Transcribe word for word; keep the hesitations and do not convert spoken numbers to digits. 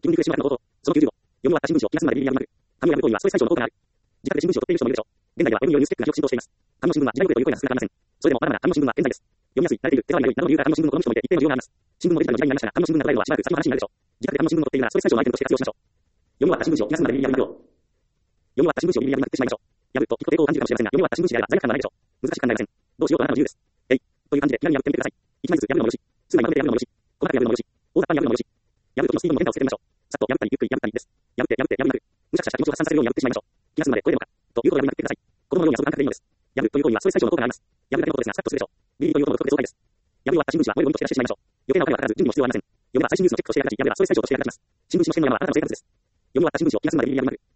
基本流出資の方と、そのきゅうじゅうご、読み終わった新聞紙を気が済むまでビリビリ破る。紙を破る行為はストレス解消の効果がある。自宅で新聞紙を取っている人もいるでしょう。現代ではウェブによるニュースチェックが広く浸透しています。紙の新聞は時代遅れという声が少なくありません。それでもまだまだ紙の新聞は健在です。読みやすい、慣れている、手触りが良いなどの理由から紙の新聞を好む人もいて一定の需要があります。新聞もデジタルの時代になりましたが、紙の新聞が途絶えるのはしばらく先の話になるでしょう。自宅で紙の新聞を取っているならストレス解消のアイテムとして活用しましょう。読み終わった新聞紙を気が済むまでビリビリ破りましょう。読み終わった新聞紙をビリビリ破りまくってしまいましょう。破ると結構抵抗を感じるかもしれませんが、読み終わった新聞紙であれば罪悪感がないでしょう。難しく考えません。どうしようとあなたの自由です。えい。という感じで気軽に破ってみてください。一枚ずつ破るのもよし、数枚まとめて破るのもよし、細かく破るのもよし、大雑把に破るのもよし。破る時のスピードの変化をつけてみましょう。さっと破ったりゆっくり破ったりです。破って破って破りまくる。むしゃくしゃした気持ちを発散させるように破ってしまいましょう。気が済むまでこれでもか。ということで破りまくってください。子供のように遊ぶ感覚でいいのです。破るという行為はストレス解消の効果があります。破るだけのことですが、さっとするでしょう。ビリビリという音もとても爽快です。破り終わった新聞紙はゴミゴミとして出してしまいましょう。余計なお金はかからず準備も必要はありません。読めば最新ニュースのチェックとして役立ち、破ればストレス解消として役立ちます。新聞紙の視点の山はあなたの生活です。読み終わった新聞紙を気が済むまでビリビリ破りまくる。